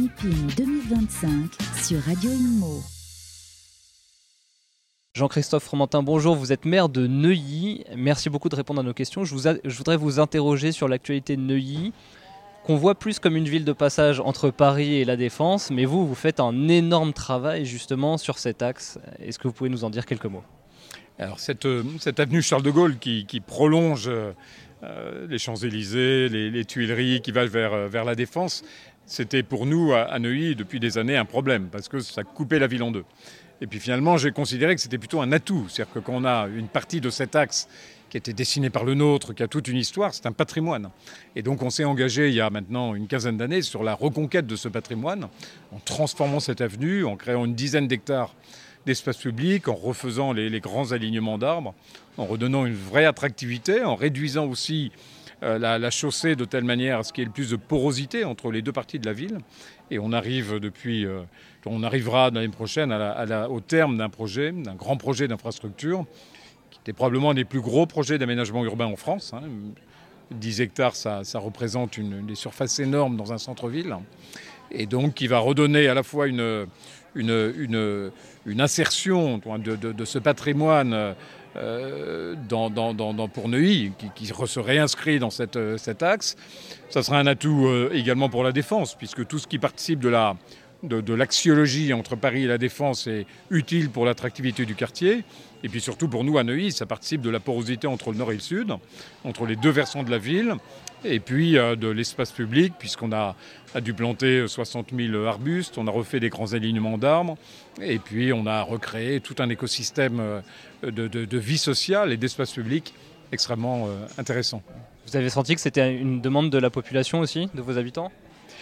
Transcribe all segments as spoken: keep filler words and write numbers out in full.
MIPIM deux mille vingt-cinq sur Radio Imo. Jean-Christophe Fromentin, bonjour, vous êtes maire de Neuilly. Merci beaucoup de répondre à nos questions. Je, vous a... Je voudrais vous interroger sur l'actualité de Neuilly, qu'on voit plus comme une ville de passage entre Paris et la Défense, mais vous, vous faites un énorme travail justement sur cet axe. Est-ce que vous pouvez nous en dire quelques mots ? Alors cette, cette avenue Charles de Gaulle qui, qui prolonge euh, les Champs-Élysées, les, les Tuileries, qui va vers, vers la Défense, c'était pour nous à, à Neuilly depuis des années un problème parce que ça coupait la ville en deux. Et puis finalement, j'ai considéré que c'était plutôt un atout. C'est-à-dire que quand on a une partie de cet axe qui a été dessinée par le nôtre, qui a toute une histoire, c'est un patrimoine. Et donc on s'est engagé il y a maintenant une quinzaine d'années sur la reconquête de ce patrimoine, en transformant cette avenue, en créant une dizaine d'hectares d'espace public, en refaisant les, les grands alignements d'arbres, en redonnant une vraie attractivité, en réduisant aussi euh, la, la chaussée de telle manière à ce qu'il y ait le plus de porosité entre les deux parties de la ville. Et on arrive depuis... Euh, On arrivera l'année prochaine à la, à la, au terme d'un projet, d'un grand projet d'infrastructure, qui était probablement un des plus gros projets d'aménagement urbain en France. Hein. dix hectares, ça, ça représente une, des surfaces énormes dans un centre-ville. Et donc qui va redonner à la fois une, une, une, une insertion de, de, de ce patrimoine euh, dans, dans, dans, pour Neuilly, qui, qui se réinscrit dans cette, cet axe. Ça sera un atout euh, également pour la Défense, puisque tout ce qui participe de la... de, de l'axiologie entre Paris et la Défense est utile pour l'attractivité du quartier. Et puis surtout pour nous à Neuilly, ça participe de la porosité entre le nord et le sud, entre les deux versants de la ville, et puis euh, de l'espace public, puisqu'on a, a dû planter soixante mille arbustes, on a refait des grands alignements d'arbres, et puis on a recréé tout un écosystème de, de, de vie sociale et d'espace public extrêmement euh, intéressant. Vous avez senti que c'était une demande de la population aussi, de vos habitants ?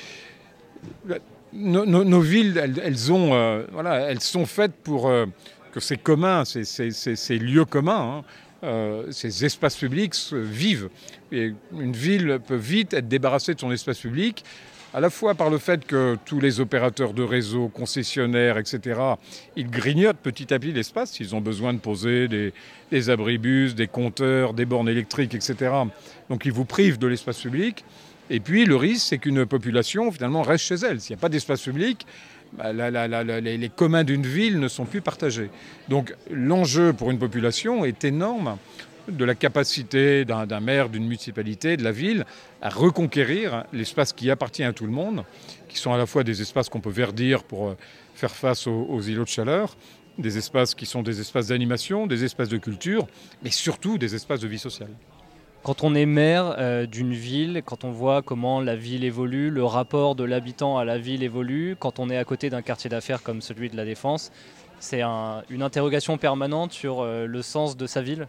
Nos, nos, nos villes, elles, elles, ont, euh, voilà, elles sont faites pour euh, que ces communs, ces, ces, ces, ces lieux communs, hein, euh, ces espaces publics vivent. Et une ville peut vite être débarrassée de son espace public, à la fois par le fait que tous les opérateurs de réseau, concessionnaires, et cetera, ils grignotent petit à petit l'espace. Ils ont besoin de poser des, des abribus, des compteurs, des bornes électriques, et cetera. Donc ils vous privent de l'espace public. Et puis le risque, c'est qu'une population finalement reste chez elle. S'il n'y a pas d'espace public, bah, la, la, la, la, les communs d'une ville ne sont plus partagés. Donc l'enjeu pour une population est énorme de la capacité d'un, d'un maire, d'une municipalité, de la ville, à reconquérir l'espace qui appartient à tout le monde, qui sont à la fois des espaces qu'on peut verdir pour faire face aux, aux îlots de chaleur, des espaces qui sont des espaces d'animation, des espaces de culture, mais surtout des espaces de vie sociale. Quand on est maire euh, d'une ville, quand on voit comment la ville évolue, le rapport de l'habitant à la ville évolue, quand on est à côté d'un quartier d'affaires comme celui de la Défense, c'est un, une interrogation permanente sur euh, le sens de sa ville ?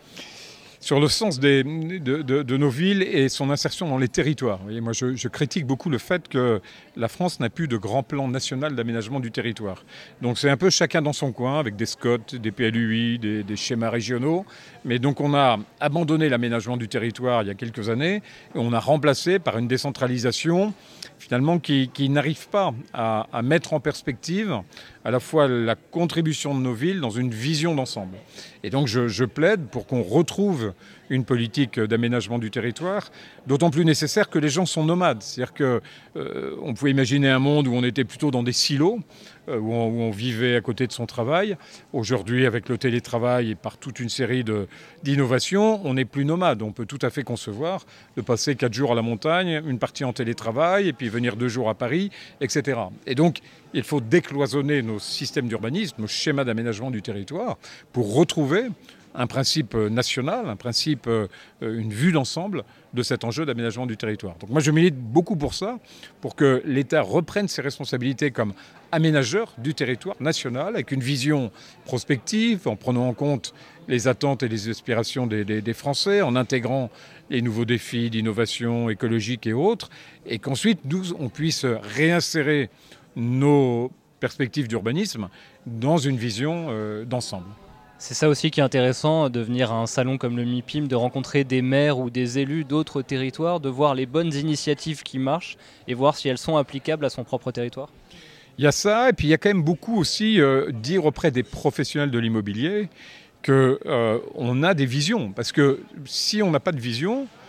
Sur le sens des, de, de, de nos villes et son insertion dans les territoires. Vous voyez, moi, je, je critique beaucoup le fait que la France n'a plus de grand plan national d'aménagement du territoire. Donc c'est un peu chacun dans son coin, avec des S C O T, des P L U I, des, des schémas régionaux. Mais donc on a abandonné l'aménagement du territoire il y a quelques années et on a remplacé par une décentralisation finalement qui, qui n'arrive pas à, à mettre en perspective à la fois la contribution de nos villes dans une vision d'ensemble. Et donc je, je plaide pour qu'on retrouve une politique d'aménagement du territoire, d'autant plus nécessaire que les gens sont nomades. C'est-à-dire qu'on euh, pouvait imaginer un monde où on était plutôt dans des silos, euh, où, on, où on vivait à côté de son travail. Aujourd'hui, avec le télétravail et par toute une série de, d'innovations, on n'est plus nomade. On peut tout à fait concevoir de passer quatre jours à la montagne, une partie en télétravail, et puis venir deux jours à Paris, et cetera. Et donc, il faut décloisonner nos systèmes d'urbanisme, nos schémas d'aménagement du territoire, pour retrouver un principe national, un principe, euh, une vue d'ensemble de cet enjeu d'aménagement du territoire. Donc moi je milite beaucoup pour ça, pour que l'État reprenne ses responsabilités comme aménageur du territoire national, avec une vision prospective, en prenant en compte les attentes et les aspirations des, des, des Français, en intégrant les nouveaux défis d'innovation écologique et autres, et qu'ensuite nous on puisse réinsérer nos perspectives d'urbanisme dans une vision euh, d'ensemble. C'est ça aussi qui est intéressant, de venir à un salon comme le MIPIM, de rencontrer des maires ou des élus d'autres territoires, de voir les bonnes initiatives qui marchent et voir si elles sont applicables à son propre territoire. Il y a ça, et puis il y a quand même beaucoup aussi euh, dire auprès des professionnels de l'immobilier qu'on euh, a des visions. Parce que si on n'a pas de vision,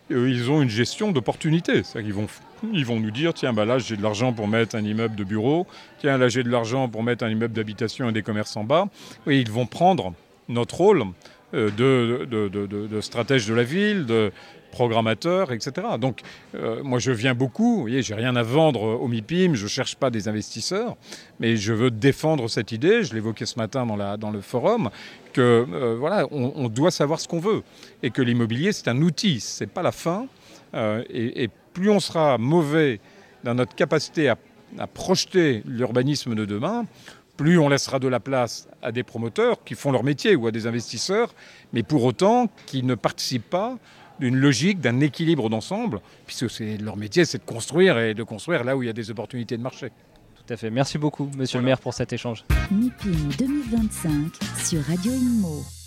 euh, ils ont une gestion d'opportunité. C'est-à-dire qu'ils vont, ils vont nous dire, tiens, bah là j'ai de l'argent pour mettre un immeuble de bureau, tiens, là j'ai de l'argent pour mettre un immeuble d'habitation et des commerces en bas. Et ils vont prendre notre rôle euh, de, de, de, de, de stratège de la ville, de programmateur, et cetera. Donc, euh, moi, je viens beaucoup. Vous voyez, j'ai rien à vendre au MIPIM. Je cherche pas des investisseurs, mais je veux défendre cette idée. Je l'évoquais ce matin dans, la, dans le forum que euh, voilà, on, on doit savoir ce qu'on veut et que l'immobilier, c'est un outil, c'est pas la fin. Euh, et, et plus on sera mauvais dans notre capacité à, à projeter l'urbanisme de demain, plus on laissera de la place à des promoteurs qui font leur métier ou à des investisseurs, mais pour autant qui ne participent pas d'une logique, d'un équilibre d'ensemble, puisque c'est, leur métier, c'est de construire et de construire là où il y a des opportunités de marché. Tout à fait. Merci beaucoup, monsieur voilà. le maire, pour cet échange. MIPIM deux mille vingt-cinq sur Radio Inmo.